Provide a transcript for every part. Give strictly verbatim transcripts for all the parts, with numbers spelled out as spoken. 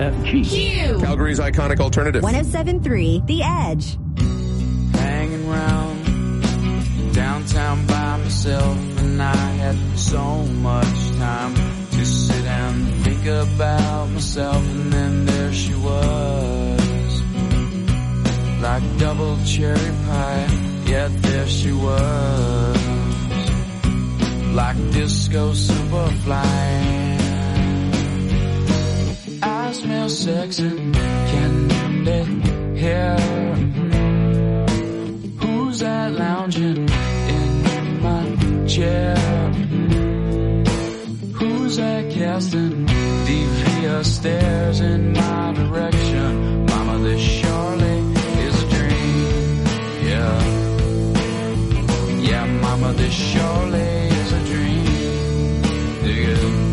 F G. Q. Calgary's iconic alternative. one oh seven point three The Edge. Hanging round downtown by myself, and I had so much time to sit and think about myself, and then there she was, like double cherry pie, yet there she was, like disco superfly. I smell sex and candy hair. Who's that lounging in my chair? Who's that casting devious stares in my direction? Mama, this surely is a dream. Yeah, yeah, mama, this surely is a dream. Dig it.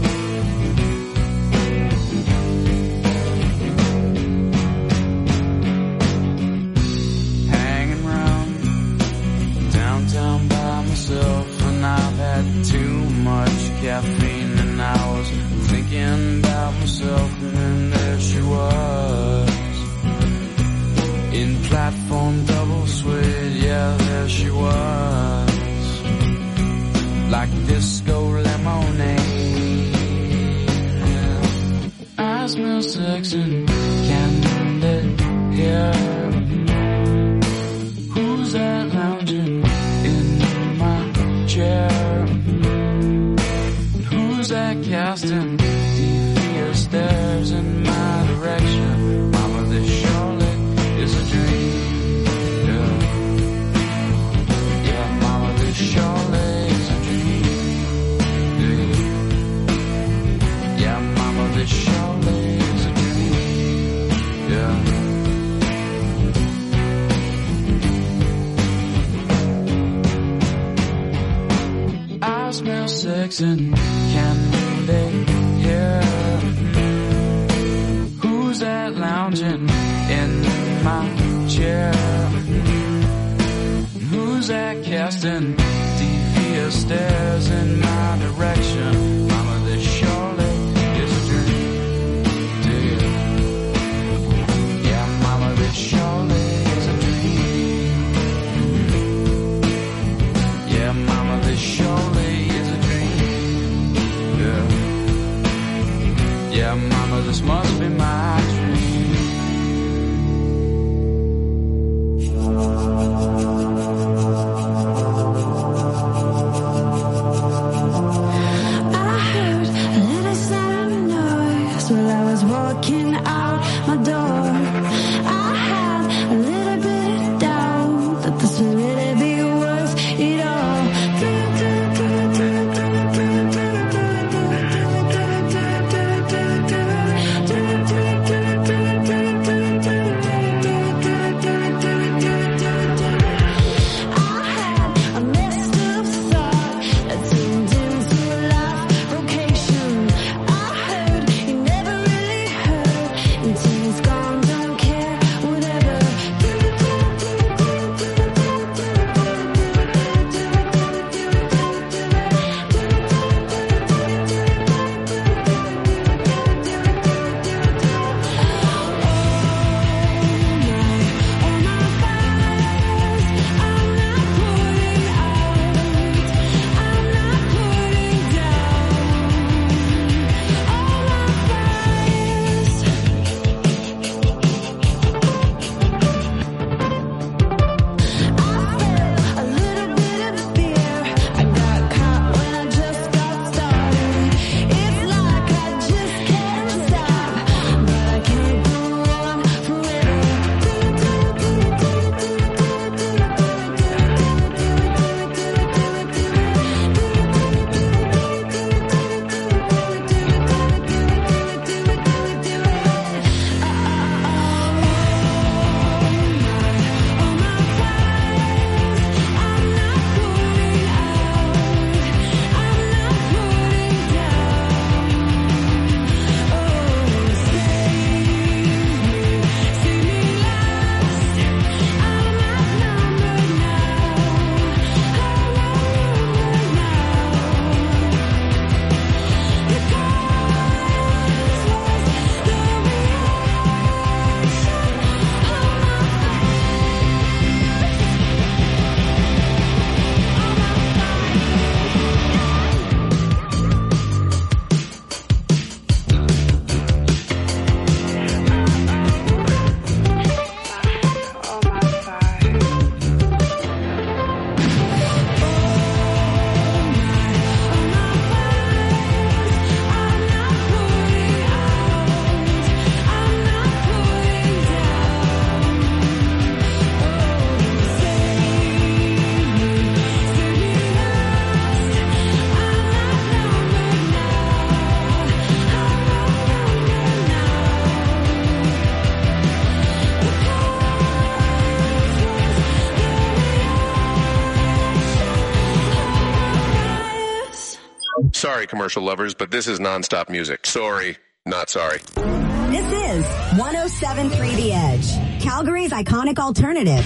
And I've had too much caffeine, and I was thinking about myself, and then there she was, in platform double suede, yeah, there she was, like disco lemonade. I smell sex and candy here. Who's that lounging in my chair? Who's that casting devious stares in my direction? Mama, this surely is a dream. Yeah, yeah, mama, this surely is a dream. Yeah, yeah, mama, this surely is a dream. Yeah. I smell sex and candy here. Who's that lounging in my chair? Who's that casting devious stares in my direction? Mama, this surely is a dream. Dude. Yeah, mama, this surely is a dream. Yeah, mama, this surely is a dream. Yeah, yeah, mama, this must be my dream. I heard a little sound noise while I was walking out my door. I had a little bit of doubt that this would really be worth it all. I had a messed up thought that turned into a life vocation. I heard you never really heard until it's gone commercial lovers, but this is nonstop music. Sorry, not sorry. This is one oh seven point three The Edge, Calgary's iconic alternative.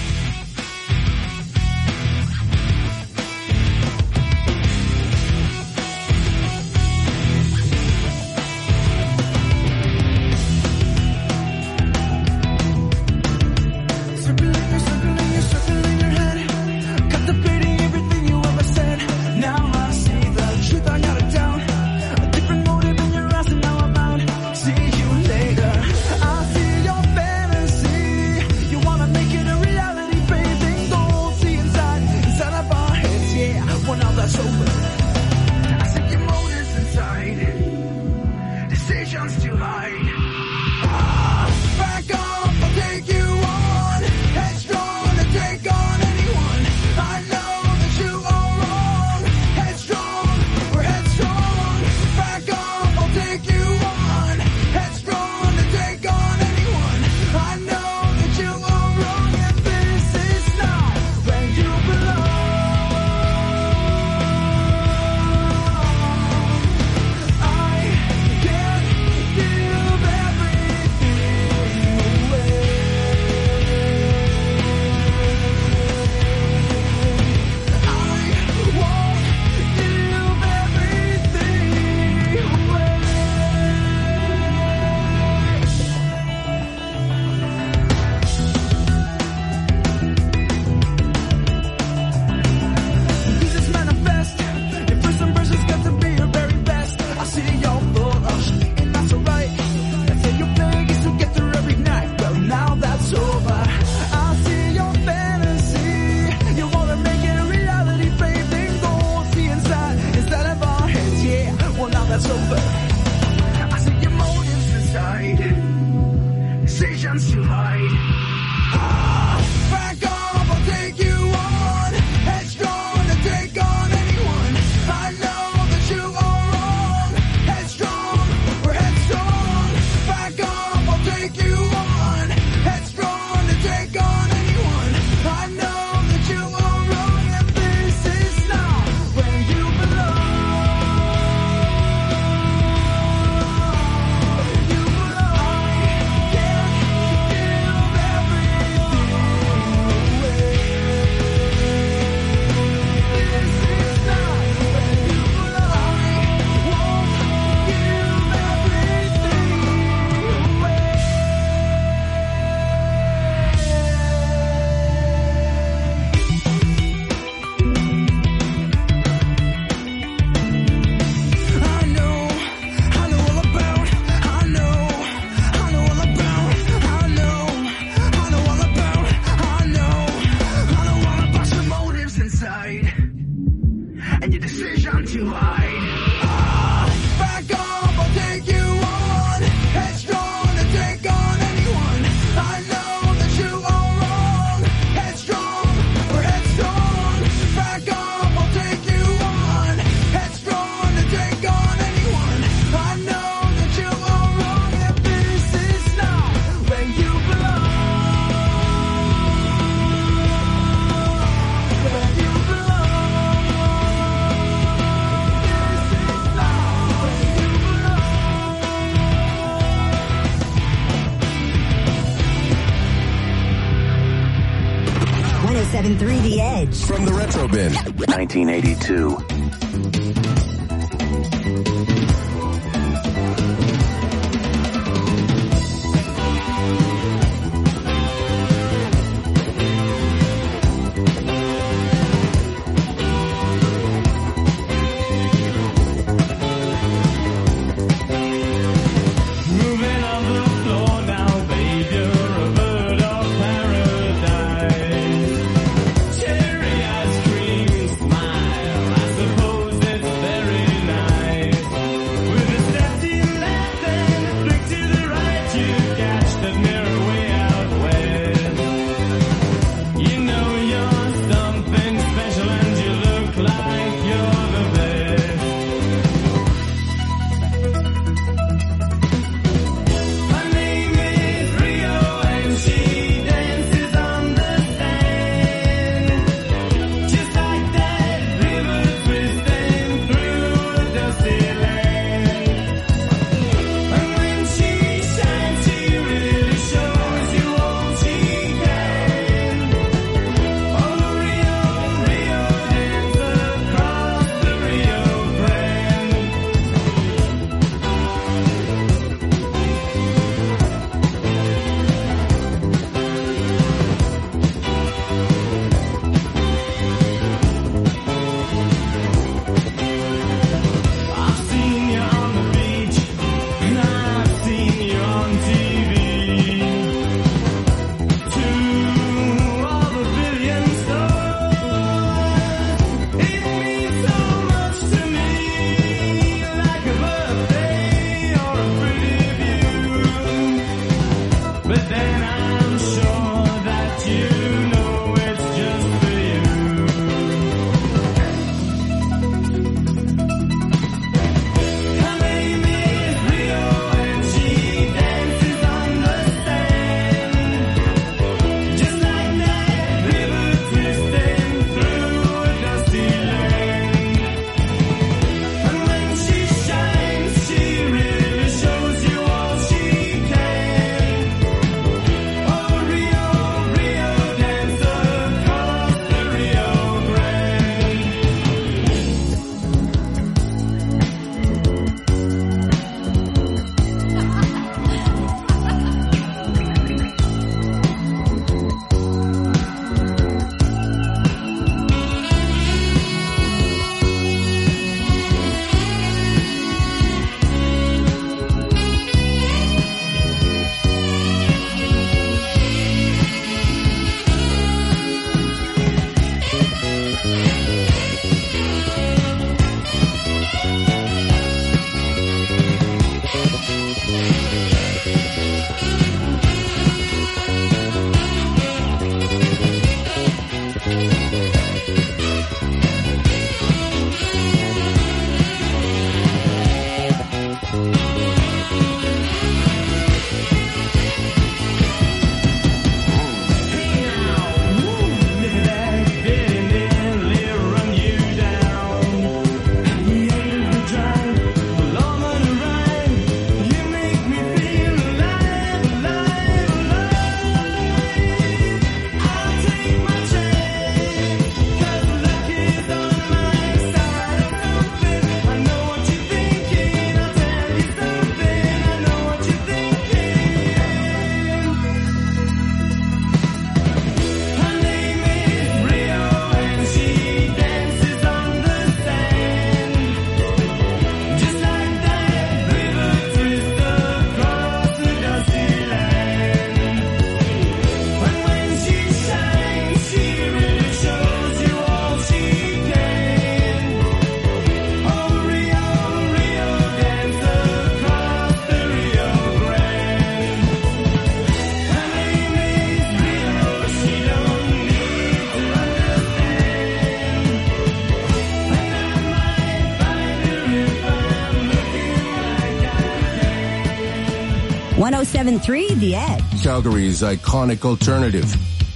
one oh seven point three The Edge. From the Retro Bin. nineteen eighty-two. Cherry ice cream smile, I suppose. one oh seven point three The Edge. Calgary's iconic alternative.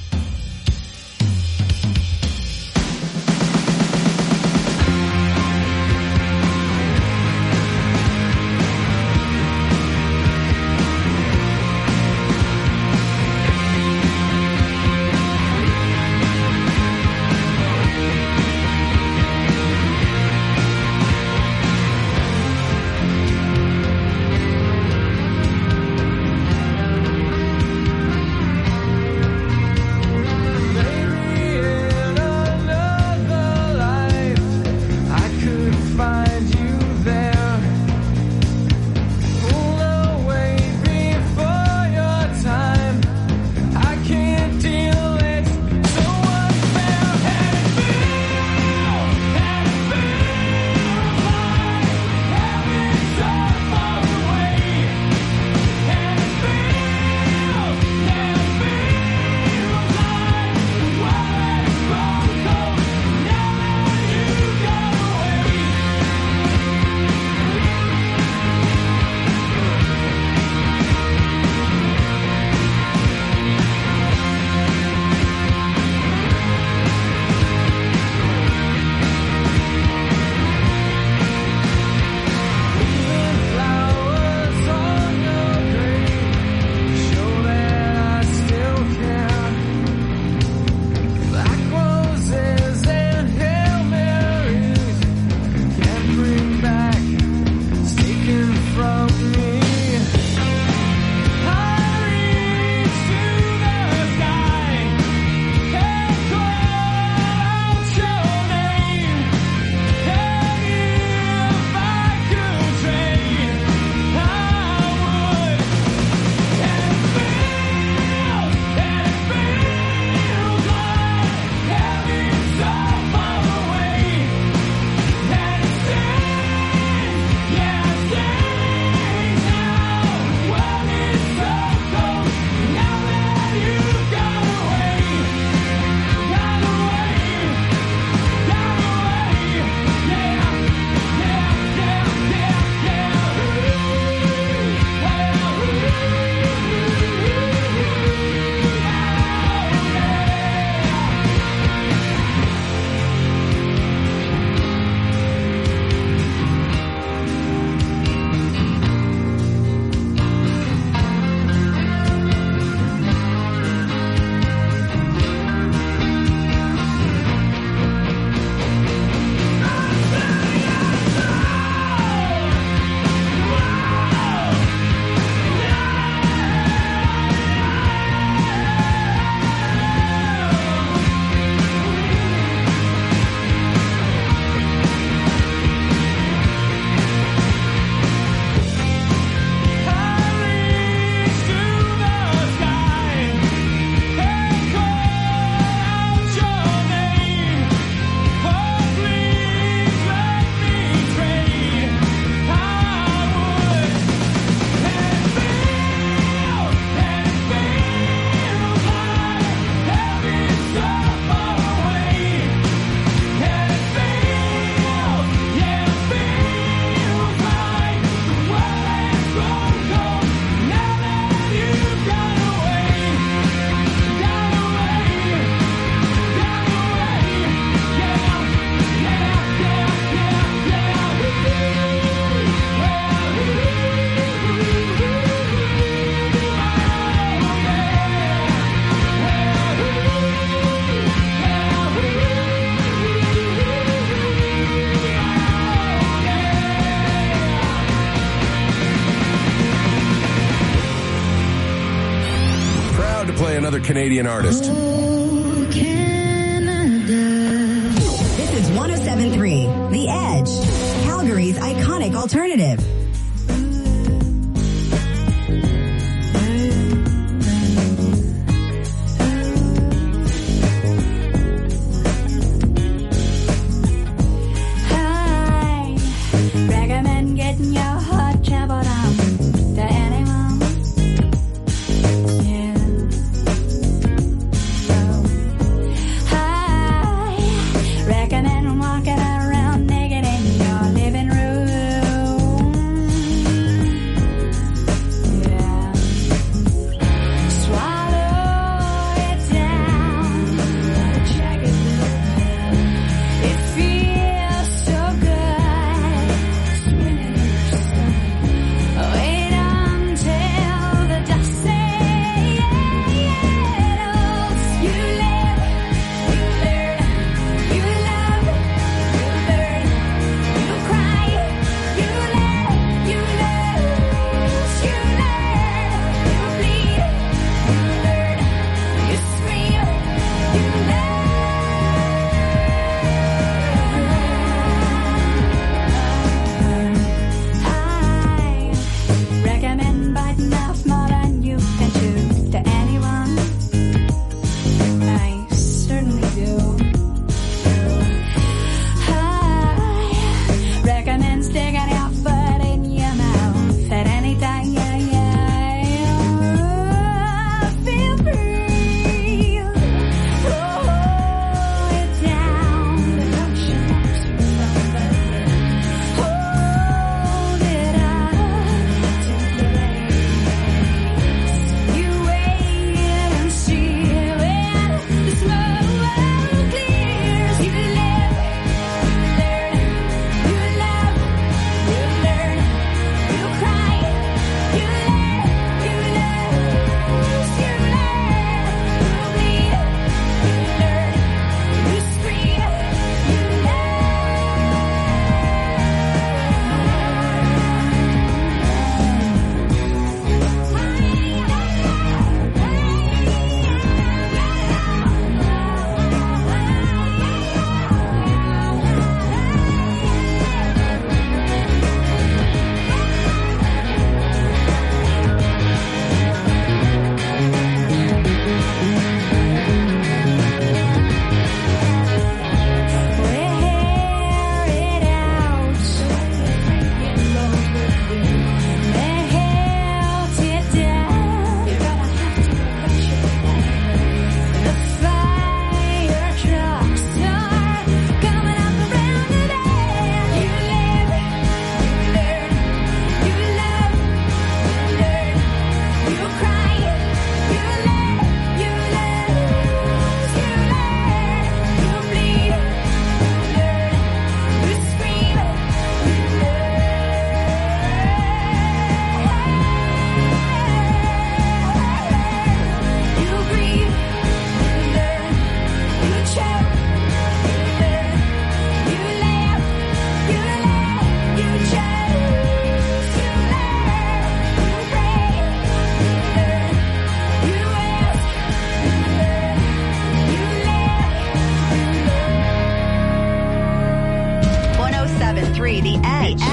Another Canadian artist. Oh, Canada. This is one oh seven point three The Edge, Calgary's iconic alternative. Hi, recommend getting your heart traveled on to anyone. Yeah. Recommend walking around naked in your living room.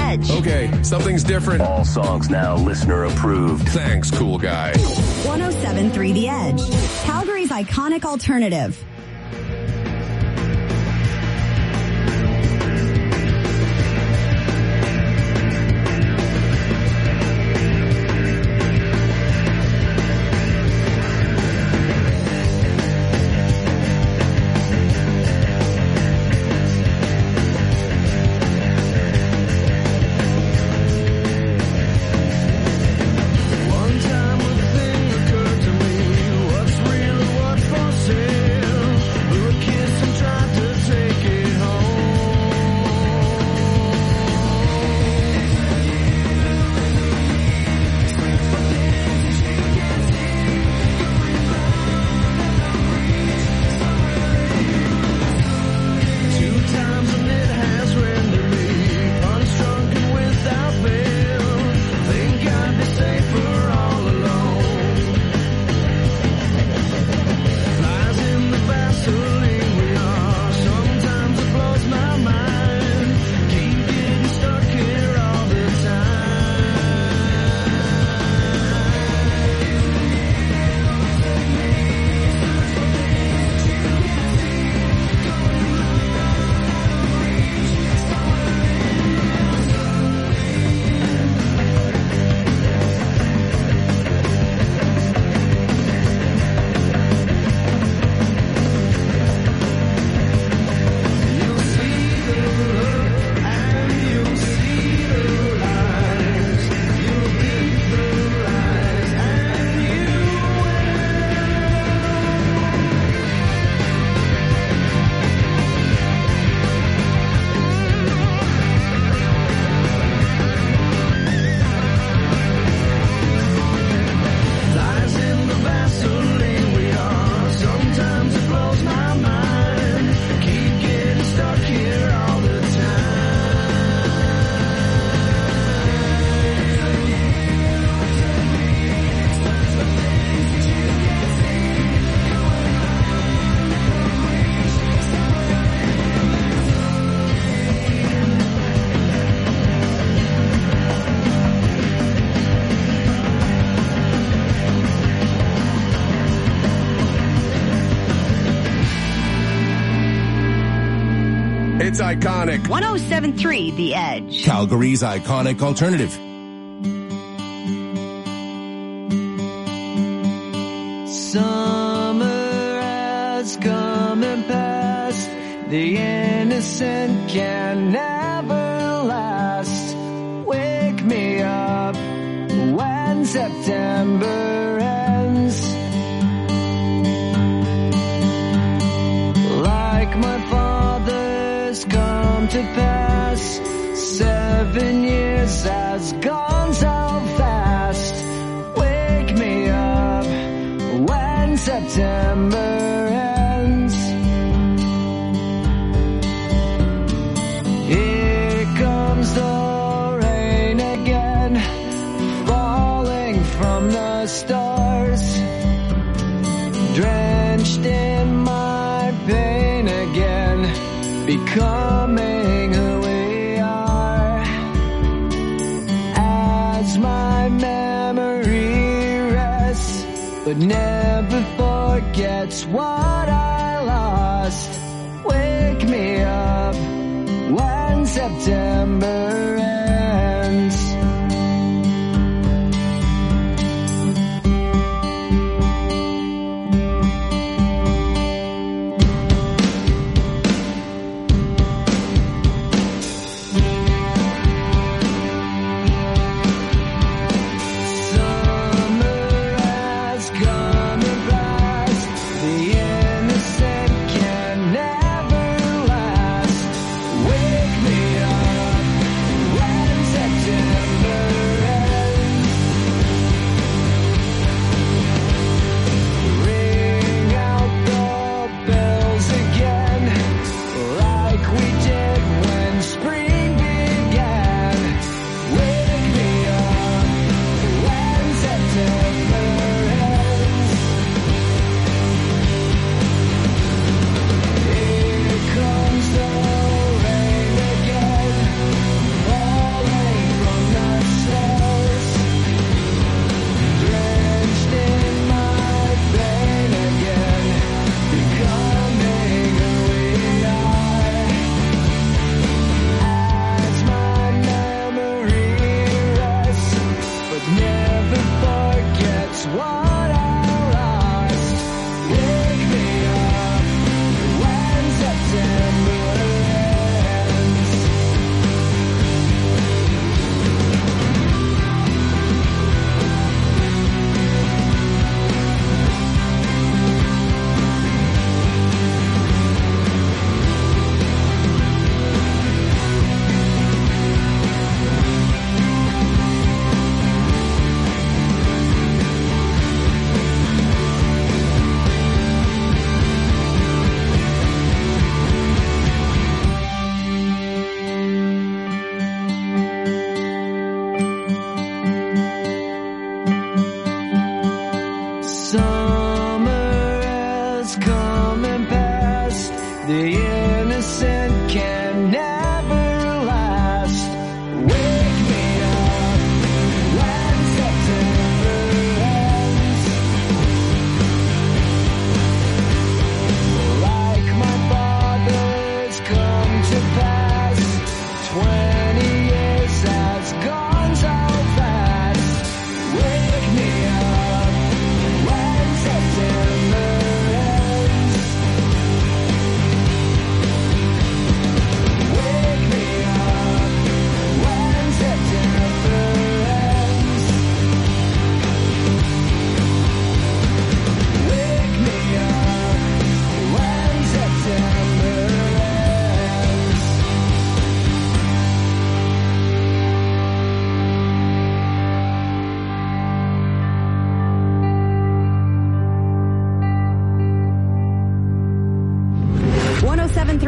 Edge. Okay, something's different. All songs now listener approved. Thanks, cool guy. one oh seven point three The Edge, Calgary's iconic alternative. It's iconic. one oh seven point three The Edge. Calgary's iconic alternative. Summer has come and passed. The innocent can never last. Wake me up when September ends. Like my father's come to pass. Seven years has gone so fast. Wake me up when September ends. Here comes the rain again, falling from the stars, drenched in my pain again, becoming who we are. As my memory rests, but never forgets what I lost. Wake me up when September ends. When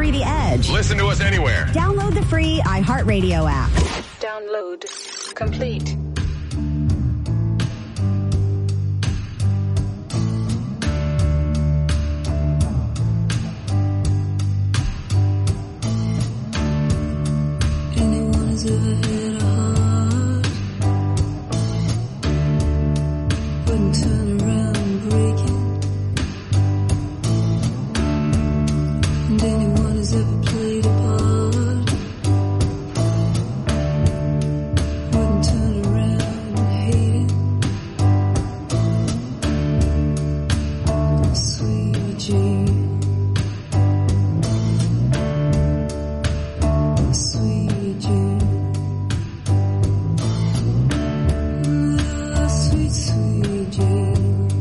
three The Edge. Listen to us anywhere. Download the free iHeartRadio app. Download complete. Anyone has ever had a heart, wouldn't turn around and break it. And anyone has ever played a part, wouldn't turn around and hate it. Sweet Jean. Sweet Jean. Ah, sweet, sweet Jean.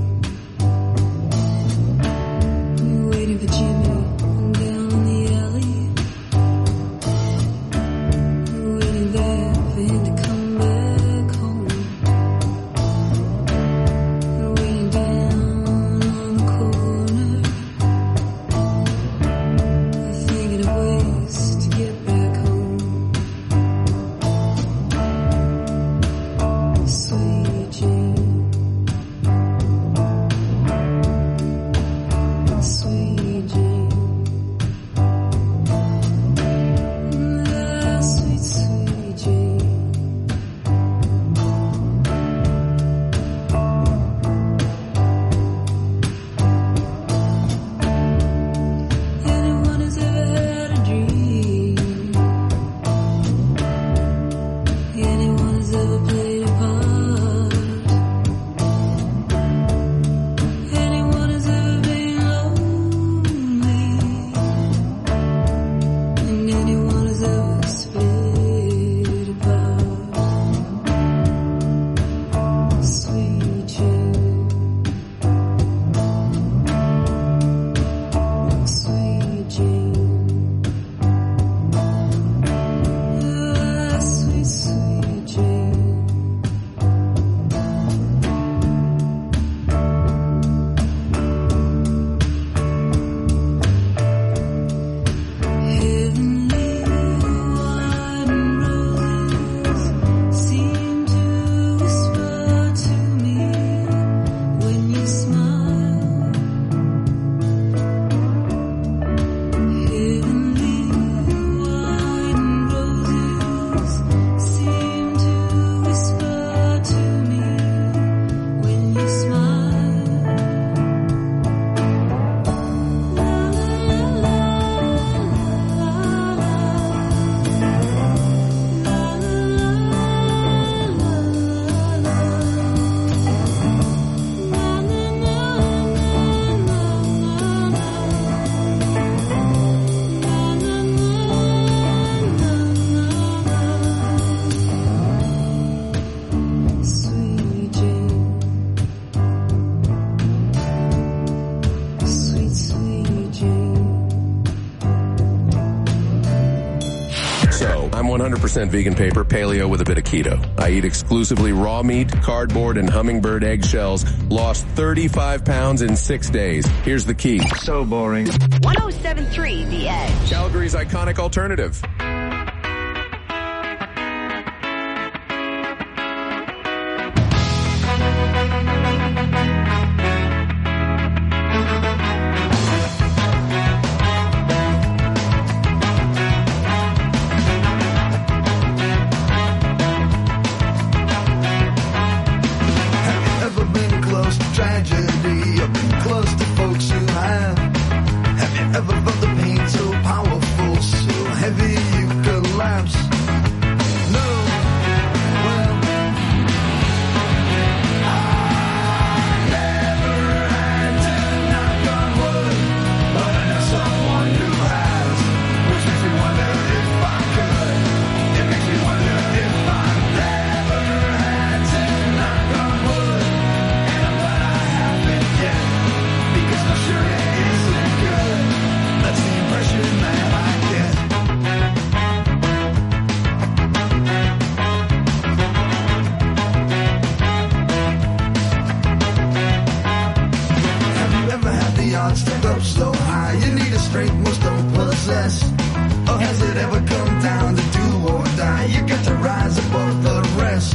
You're waiting for Jimmy down the alley. You're waiting there for him to come back home. You're waiting down on the corner, thinking of ways to get back home. Sweet Jean. Sweet Jean. Ah, sweet, sweet Jean. Anyone has ever had a dream? Anyone has ever played a part? Anyone has ever been lonely? And anyone has ever split apart? Sweet Jean. Sweet Jean. Ah, sweet, sweet Jean. Heavenly white roses seem to whisper to me when you smile. Heavenly white roses seem to whisper to me when you smile. La la la Sweet Jean. Sweet, sweet Jean. So, I'm one hundred percent vegan paper, paleo with a bit of keto. I eat exclusively raw meat, cardboard, and hummingbird eggshells. Lost thirty-five pounds in six days. Here's the key. So boring. one oh seven point three The Edge. Calgary's iconic alternative. Ever been close to tragedy? Or been close to folks who have? Have you ever felt the pain so powerful, so heavy you collapse? No. Well, I never had to knock on wood, but I know someone who has, which makes me wonder if I could. It makes me wonder if I never had to knock on wood, and I'm glad I haven't yet, because I'm sure it isn't good. That's the impression that I get. Have you ever had the odds stacked up so high? You need a strength most don't possess. possess? Or has it ever come down to do or die? You got to rise above the rest.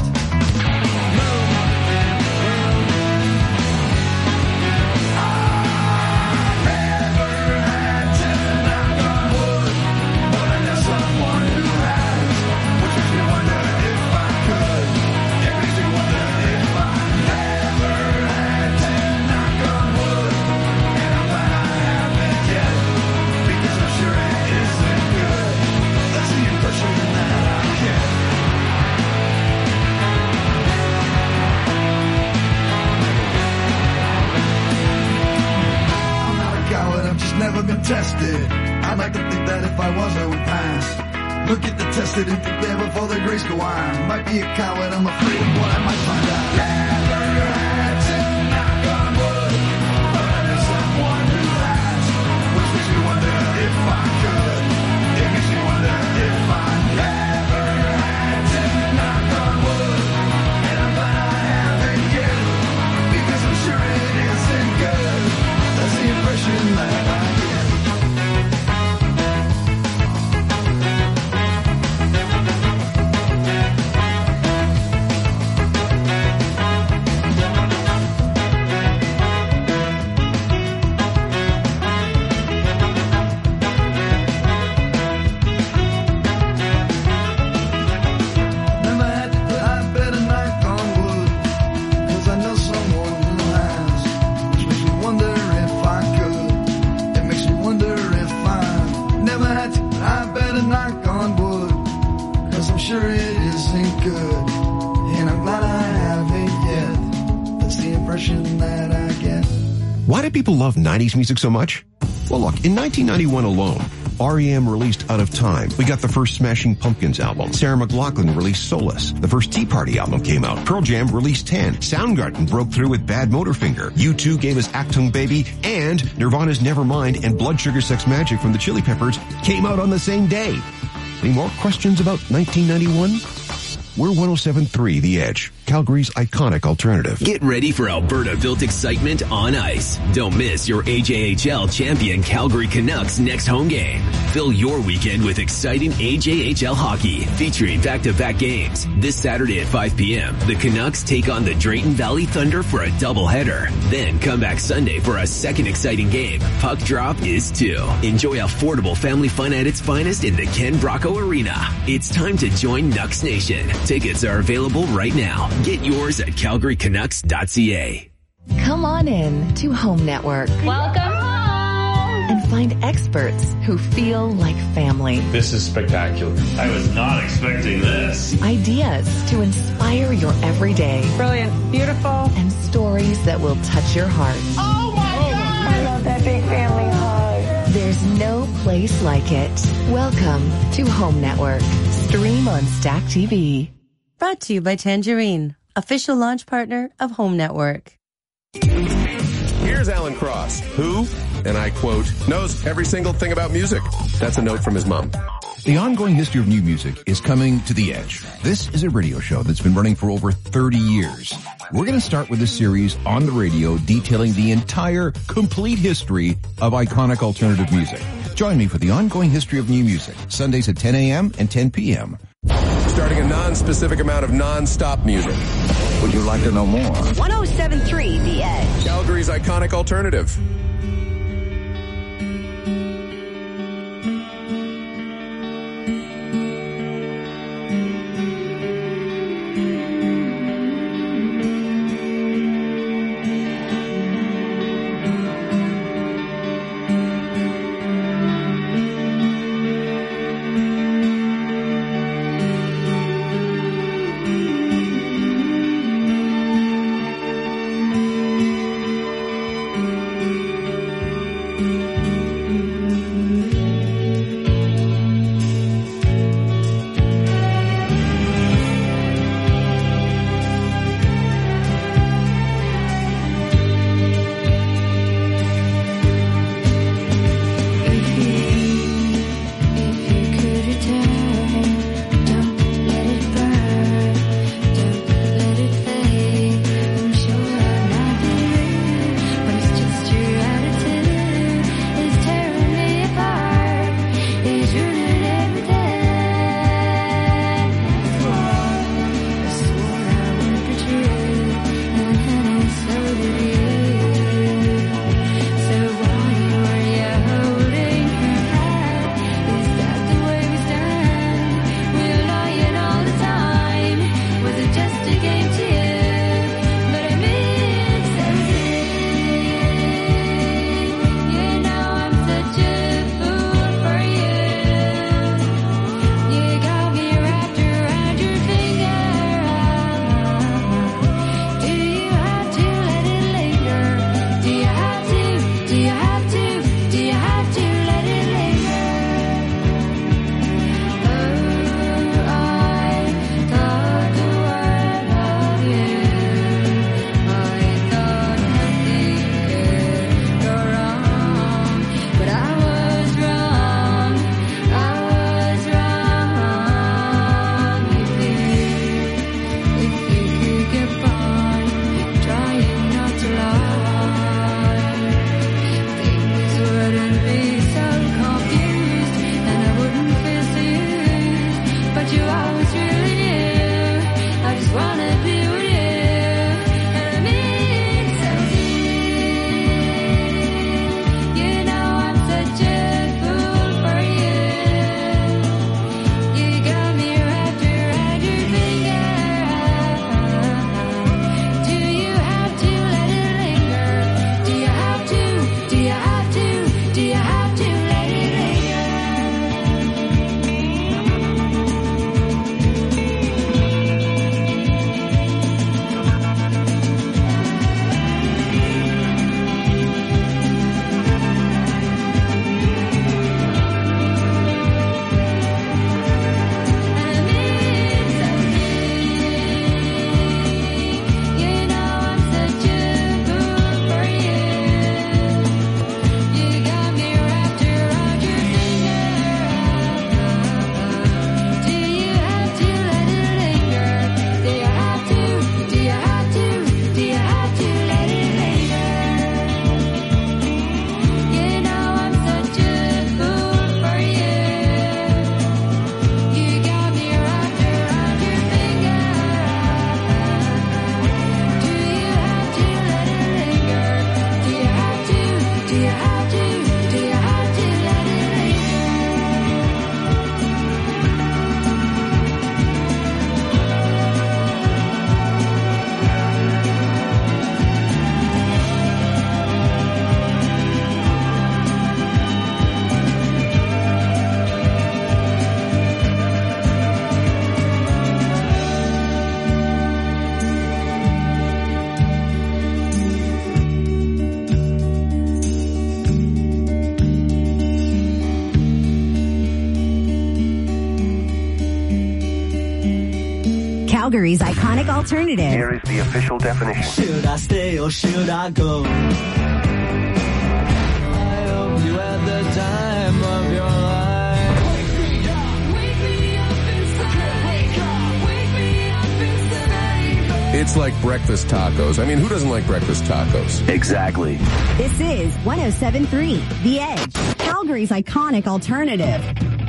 Never been tested. I'd like to think that if I was, I would pass. Look at the tested and prepare before the grace go on. Might be a coward, I'm afraid of what I might find out. Never had to knock on wood, but I know someone who has. Which makes me wonder if I could. It makes me wonder if I never had to knock on wood, and I'm glad I haven't yet, because I'm sure it isn't good. That's the impression that I Why do people love nineties music so much? Well, look, in nineteen ninety-one alone, R E M released Out of Time. We got the first Smashing Pumpkins album. Sarah McLachlan released Solace. The first Tea Party album came out. Pearl Jam released ten. Soundgarden broke through with Bad Motorfinger. U two gave us Achtung Baby. And Nirvana's Nevermind and Blood Sugar Sex Magic from the Chili Peppers came out on the same day. Any more questions about nineteen ninety-one? We're one oh seven point three The Edge, Calgary's iconic alternative. Get ready for Alberta-built excitement on ice. Don't miss your A J H L champion Calgary Canucks next home game. Fill your weekend with exciting A J H L hockey, featuring back-to-back games. This Saturday at five p.m., the Canucks take on the Drayton Valley Thunder for a doubleheader. Then come back Sunday for a second exciting game. Puck drop is two. Enjoy affordable family fun at its finest in the Ken Brocco Arena. It's time to join Nucks Nation. Tickets are available right now. Get yours at calgary canucks dot c a. Come on in to Home Network. Welcome home! And find experts who feel like family. This is spectacular. I was not expecting this. Ideas to inspire your everyday. Brilliant. Beautiful. And stories that will touch your heart. Oh my God! I love that big family hug. There's no place like it. Welcome to Home Network. Stream on Stack T V. Brought to you by Tangerine, official launch partner of Home Network. Here's Alan Cross, who, and I quote, knows every single thing about music. That's a note from his mom. The ongoing history of new music is coming to The Edge. This is a radio show that's been running for over thirty years. We're going to start with a series on the radio detailing the entire, complete history of iconic alternative music. Join me for the ongoing history of new music, Sundays at ten a.m. and ten p.m. Starting a non-specific amount of non-stop music. Would you like to know more? one oh seven point three The Edge. Calgary's iconic alternative. Calgary's iconic alternative. Here is the official definition. Should I stay or should I go? I hope you had the time of your life. It's like breakfast tacos. I mean, who doesn't like breakfast tacos? Exactly. This is one oh seven point three The Edge, Calgary's iconic alternative.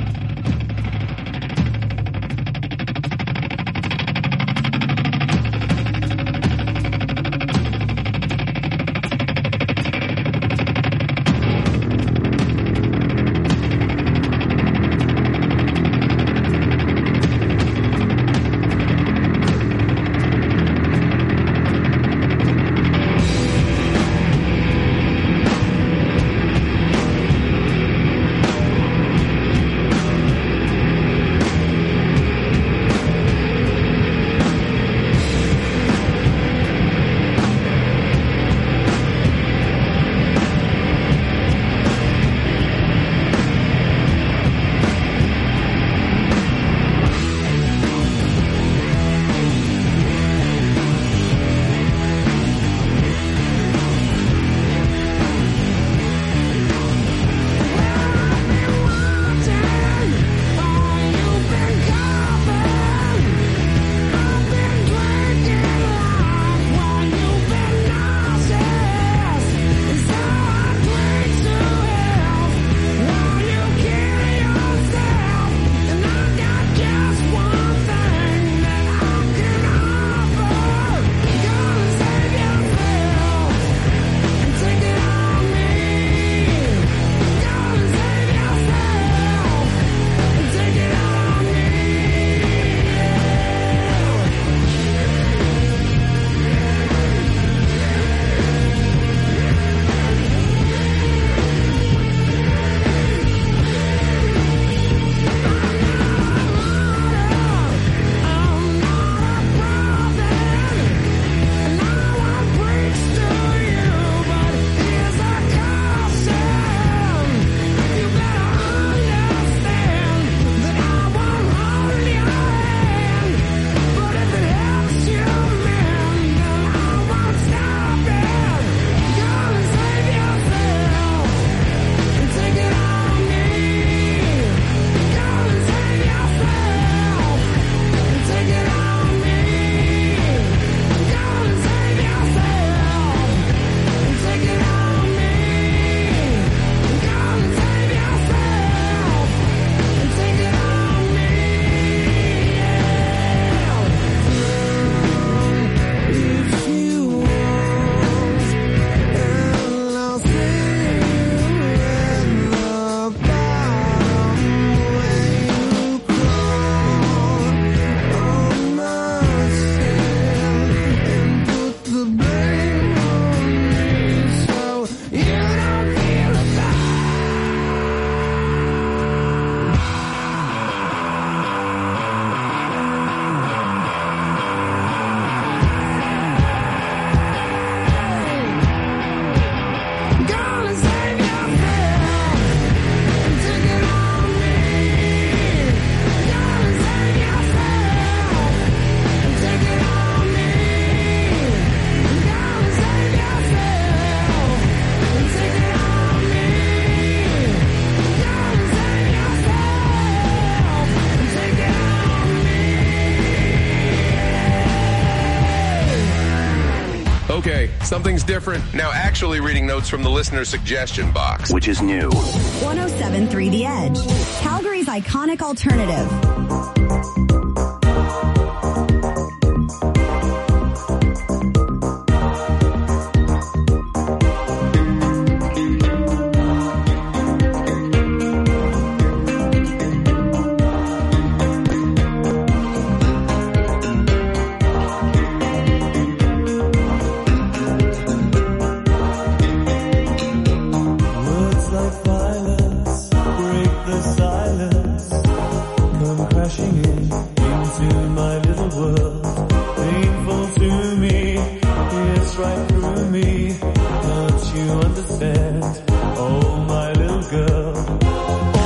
Okay, something's different. Now actually reading notes from the listener suggestion box. Which is new. one oh seven point three The Edge, Calgary's iconic alternative.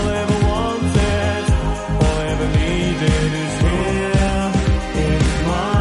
It's my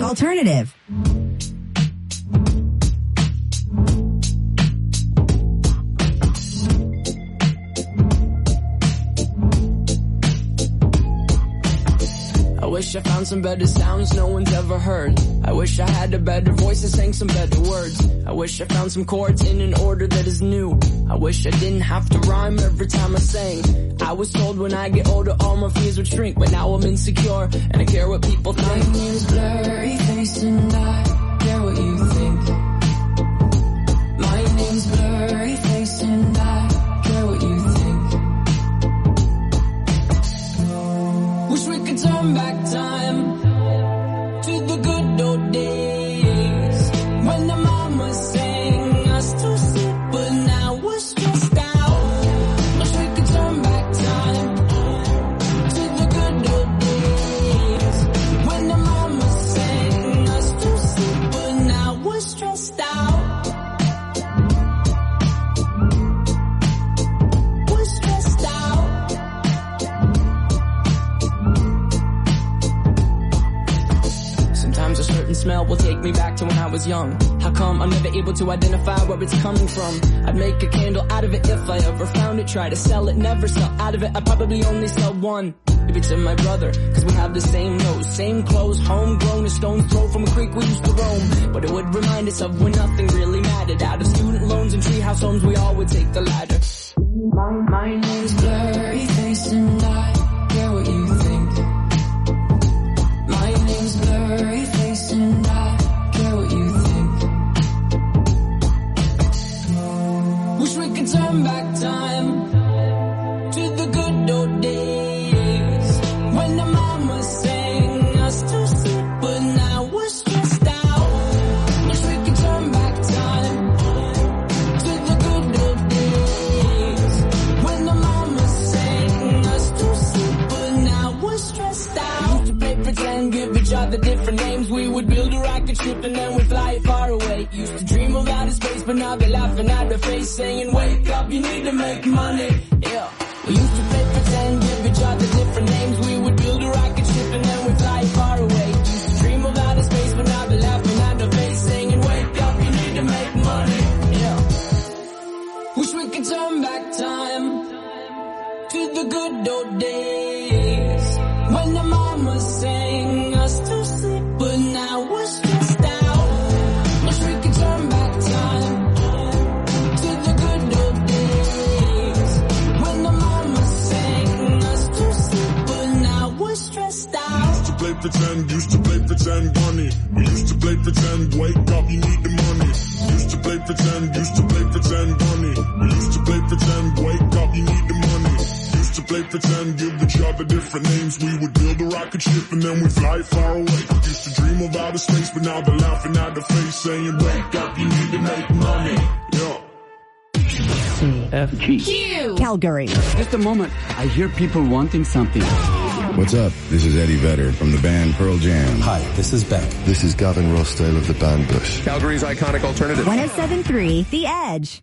Alternative. I wish I found some better sounds no one's ever heard. I wish I had a better voice and sang some better words. I wish I found some chords in an order that is new. I wish I didn't have to rhyme every time I sang. I was told when I get older all my fears would shrink, but now I'm insecure and I care what people think. My name's Blurry Face and I care what you think. My name's Blurry Face and I care what you think. Wish we could turn back time to the good old days when the mama sang us to sleep, but now we're stressed out. Wish we could turn back time to the good old days when the mama sang us to sleep, but now we're stressed out. We're stressed out. Sometimes a certain smell will take me back to when I was young. How come I'm never able to identify where it's coming from? I'd make a candle out of it if I ever found it. Try to sell it, never sell out of it. I'd probably only sell one. Maybe to my brother, cause we have the same nose, same clothes, homegrown, a stone's throw from a creek we used to roam. But it would remind us of when nothing really mattered. Out of student loans and treehouse homes, we all would take the ladder. My, my name's Blurry Face and I care what you think. My name's Blurry Face and I care what you think. Wish we could turn back time to the good old days when the mama sang us to sleep, but now we're stressed out. Wish we could turn back time to the good old days when the mama sang us to sleep, but now we're stressed out. Used to play pretend, give each other different names. We would build a rocket ship and then we'd fly far away. Used to dream of outer space, but now they're laughing at the face, saying, wake up, you need to make money. Yeah. We used to play pretend, give each other different names. We would build a rocket ship and then we'd fly far away. Used to dream of outer space, but now they're laughing at the face, saying, wake up, you need to make money. Yeah. Wish we could turn back time to the good old days when the mama sang us to sleep, but now we're stressed out. Wish we could turn back time to the good old days when the mama sang us to sleep, but now we're stressed out. Used to play pretend, used to play pretend, money. We used to play pretend, wake up, you need the money. Used to play pretend, used to play pretend, money. We used to play pretend, wake up, you need the money. Used to play pretend, give each other different names. We would build a rocket ship and then we'd fly far away. Used to dream of outer space, but now they're laughing at the face, saying, wake up, you need to make money. Yeah. C F G Q Calgary. Just a moment. I hear people wanting something. What's up? This is Eddie Vedder from the band Pearl Jam. Hi, this is Beck. This is Gavin Rossdale of the band Bush. Calgary's iconic alternative. one oh seven point three The Edge.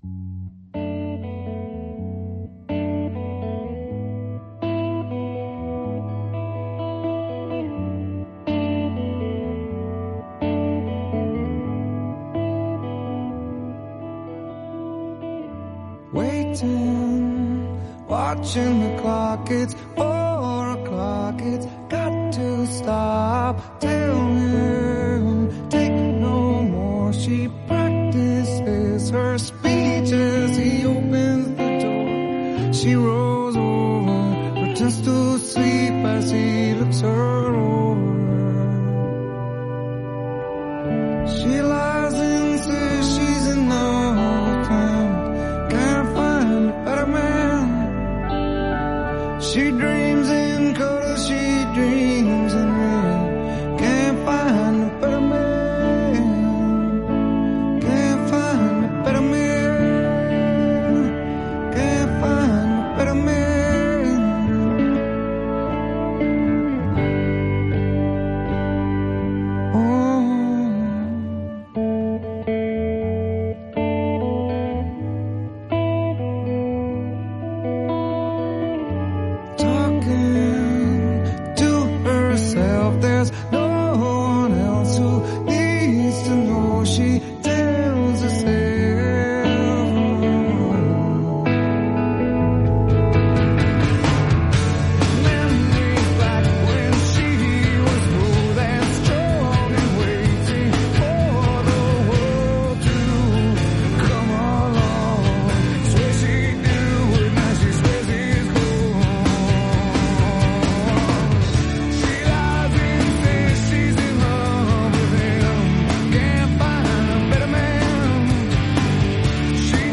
Waiting, watching the clock, it's four o'clock, it's got to stop till noon, take no more, she practices her speech.